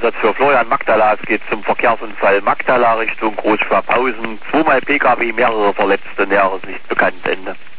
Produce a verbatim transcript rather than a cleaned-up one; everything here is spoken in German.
Einsatz für Florian Magdala. Es geht zum Verkehrsunfall Magdala Richtung Großschwabhausen. Zweimal P K W, mehrere Verletzte, näheres nicht bekannt. Ende.